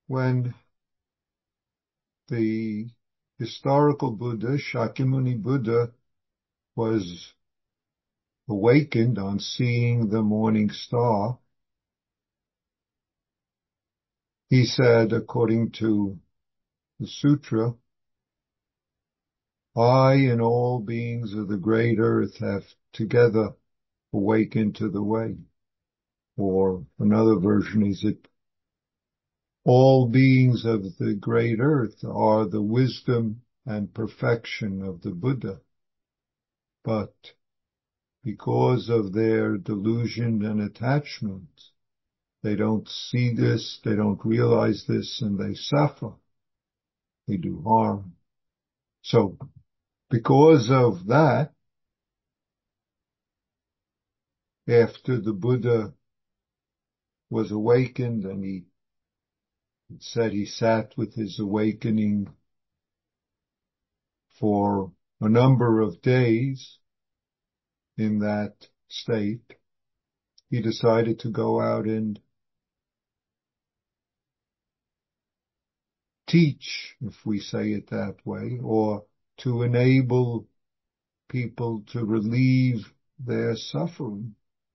when the historical Buddha, Shakyamuni Buddha, was awakened on seeing the morning star, he said, according to the sutra, I and all beings of the great earth have together awakened to the way. Or another version is it, all beings of the great earth are the wisdom and perfection of the Buddha. But because of their delusion and attachment, they don't see this, they don't realize this, and they suffer. They do harm. So, because of that, after the Buddha was awakened, and it said he sat with his awakening for a number of days in that state, he decided to go out and teach, if we say it that way, or to enable people to relieve their suffering,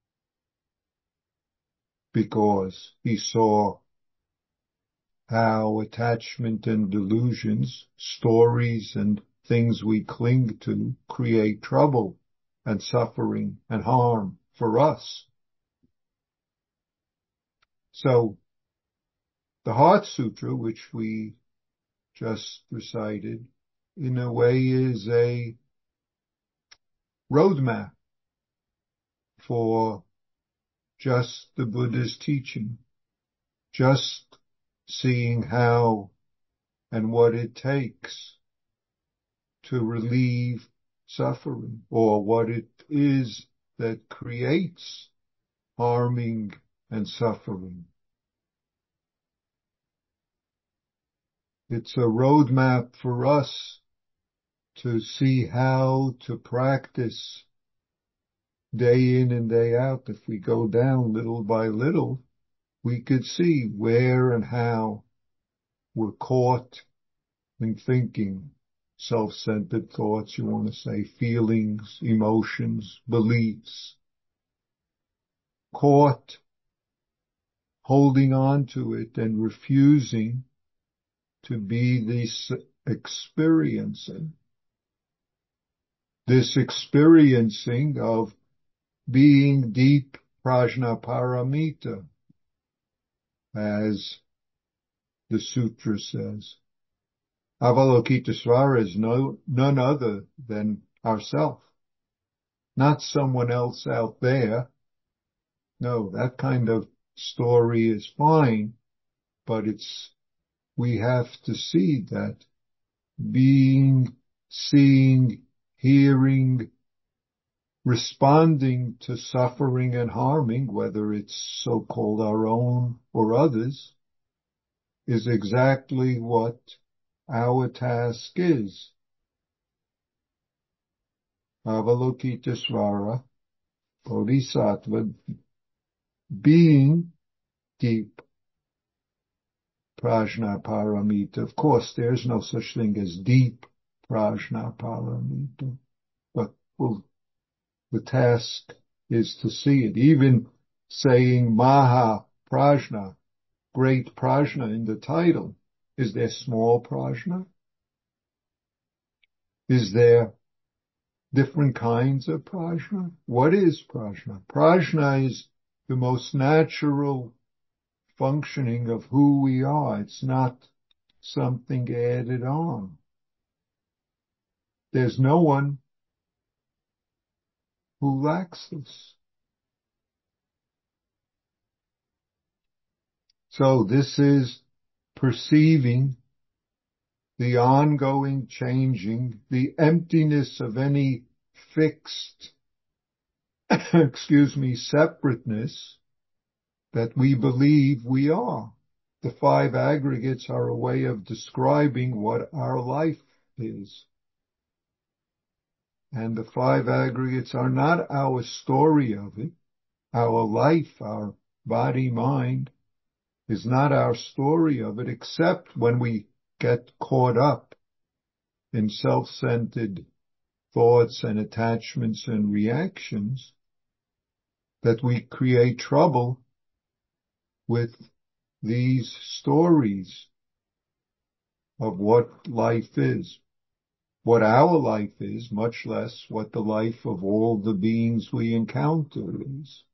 because he saw how attachment and delusions, stories and things we cling to, create trouble and suffering and harm for us. So the Heart Sutra, which we just recited, in a way is a roadmap for just the Buddha's teaching, just seeing how and what it takes to relieve suffering, or what it is that creates harming and suffering. It's a roadmap for us to see how to practice day in and day out. If we go down little by little, we could see where and how we're caught in thinking, self-centered thoughts, you want to say, feelings, emotions, beliefs, caught holding on to it and refusing to be this experiencing of being deep prajnaparamita, as the sutra says. Avalokitesvara is none other than ourself, not someone else out there. No, that kind of story is fine, but we have to see that being, seeing, hearing, responding to suffering and harming, whether it's so-called our own or others, is exactly what our task is. Avalokitesvara, Bodhisattva, being deep prajnaparamita. Of course, there's no such thing as deep prajnaparamita, but the task is to see it. Even saying Maha Prajna, great prajna in the title, is there small prajna? Is there different kinds of prajna? What is prajna? Prajna is the most natural functioning of who we are. It's not something added on. There's no one who lacks this. So this is perceiving the ongoing changing, the emptiness of any fixed, separateness that we believe we are. The five aggregates are a way of describing what our life is. And the five aggregates are not our story of it, our life, our body, mind, is not our story of it, except when we get caught up in self-centered thoughts and attachments and reactions, that we create trouble with these stories of what life is, what our life is, much less what the life of all the beings we encounter is.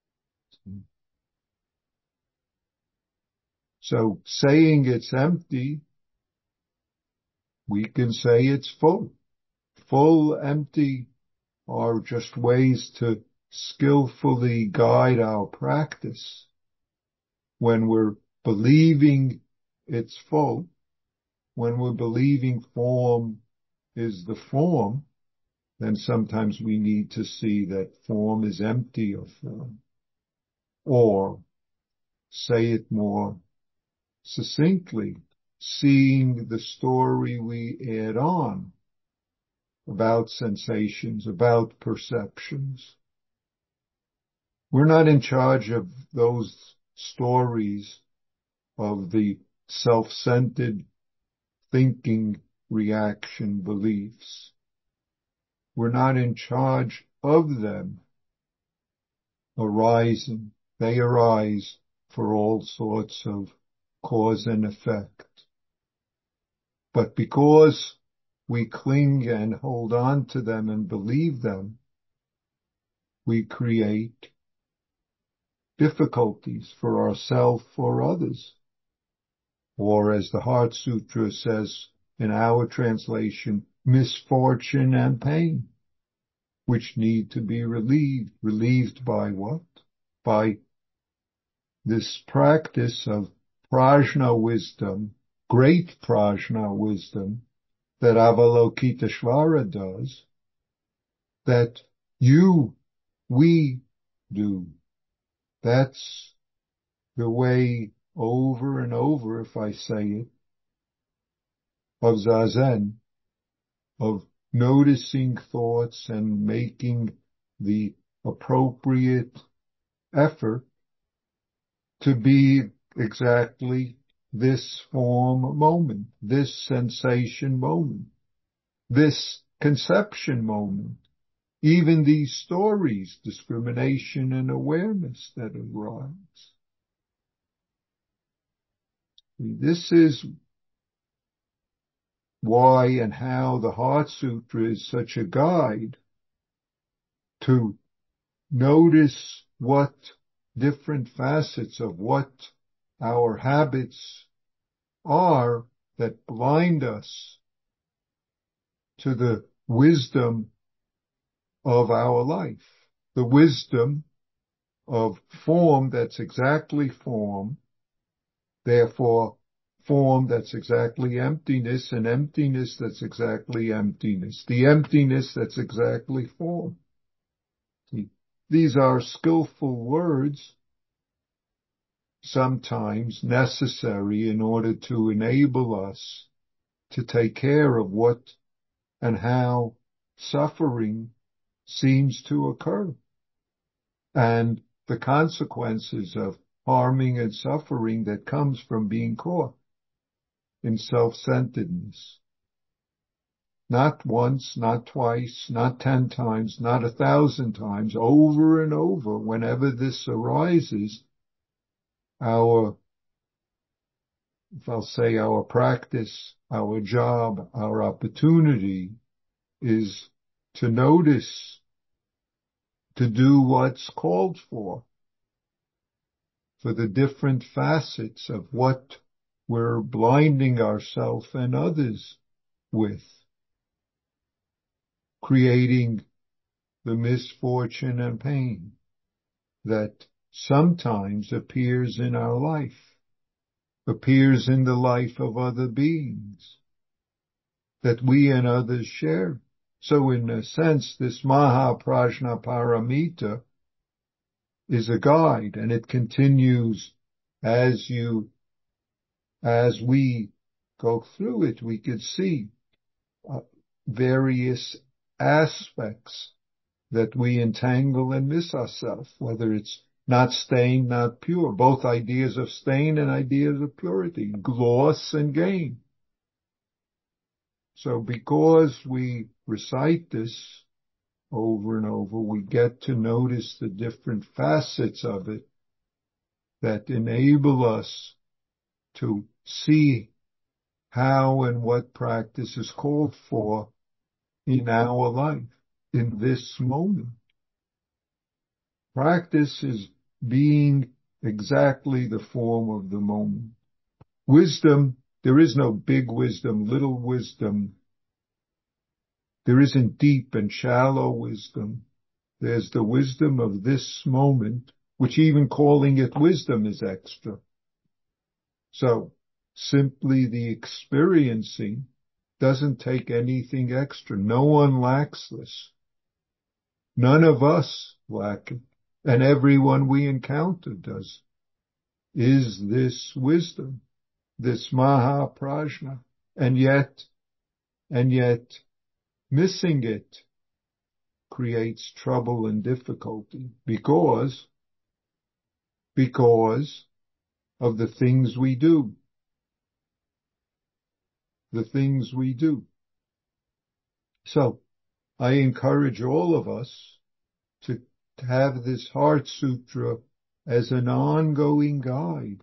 So saying it's empty, we can say it's full. Full, empty are just ways to skillfully guide our practice. When we're believing it's full, when we're believing form is the form, then sometimes we need to see that form is empty of form. Or say it more succinctly, seeing the story we add on about sensations, about perceptions. We're not in charge of those stories of the self-centered thinking, reaction, beliefs. We're not in charge of them arising. They arise for all sorts of cause and effect. But because we cling and hold on to them and believe them, we create difficulties for ourselves or others. Or as the Heart Sutra says in our translation, misfortune and pain, which need to be relieved. Relieved by what? By this practice of prajna wisdom, great prajna wisdom, that Avalokiteshvara does, that we do. That's the way over and over, if I say it, of Zazen, of noticing thoughts and making the appropriate effort to be exactly this form moment, this sensation moment, this conception moment, even these stories, discrimination and awareness that arise. This is why and how the Heart Sutra is such a guide to notice what different facets of what our habits are that blind us to the wisdom of our life, the wisdom of form that's exactly form, therefore form that's exactly emptiness, and emptiness that's exactly emptiness, the emptiness that's exactly form. See, these are skillful words, sometimes necessary in order to enable us to take care of what and how suffering seems to occur, and the consequences of harming and suffering that comes from being caught in self-centeredness. Not once, not twice, not 10 times, not 1,000 times, over and over, whenever this arises, our practice, our job, our opportunity is to notice, to do what's called for the different facets of what we're blinding ourselves and others with, creating the misfortune and pain that sometimes appears in our life, appears in the life of other beings, that we and others share. So in a sense, this Mahaprajna Paramita is a guide, and it continues as we go through it. We could see various aspects that we entangle and miss ourselves, whether it's not stained, not pure. Both ideas of stain and ideas of purity, gloss and gain. So because we recite this over and over, we get to notice the different facets of it that enable us to see how and what practice is called for in our life, in this moment. Practice is being exactly the form of the moment. Wisdom, there is no big wisdom, little wisdom. There isn't deep and shallow wisdom. There's the wisdom of this moment, which even calling it wisdom is extra. So simply the experiencing doesn't take anything extra. No one lacks this. None of us lack it. And everyone we encounter does. Is this wisdom, this Mahaprajna, and yet missing it creates trouble and difficulty because of the things we do. The things we do. So I encourage all of us to have this Heart Sutra as an ongoing guide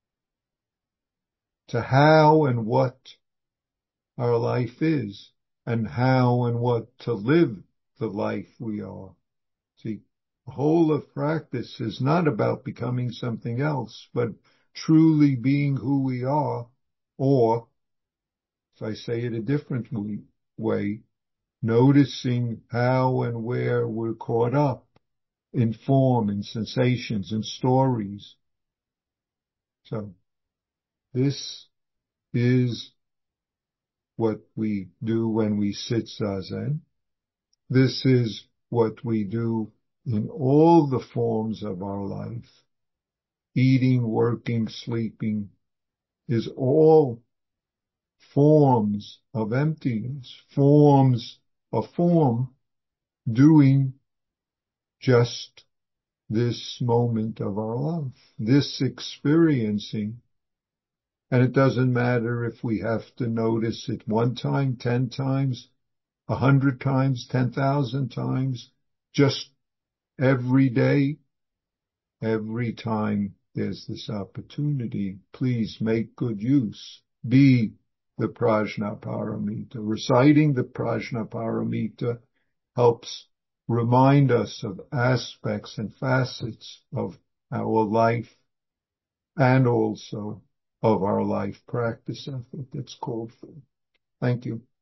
to how and what our life is and how and what to live the life we are. See, the whole of practice is not about becoming something else, but truly being who we are, or, if I say it a different way, noticing how and where we're caught up in form, in sensations, in stories. So this is what we do when we sit zazen. This is what we do in all the forms of our life. Eating, working, sleeping is all forms of emptiness, forms of form doing just this moment of our life, this experiencing. And it doesn't matter if we have to notice it 1 time, 10 times, 100 times, 10,000 times, just every day, every time there's this opportunity. Please make good use. Be the Prajnaparamita. Reciting the Prajnaparamita helps remind us of aspects and facets of our life and also of our life practice effort that's called for. Thank you.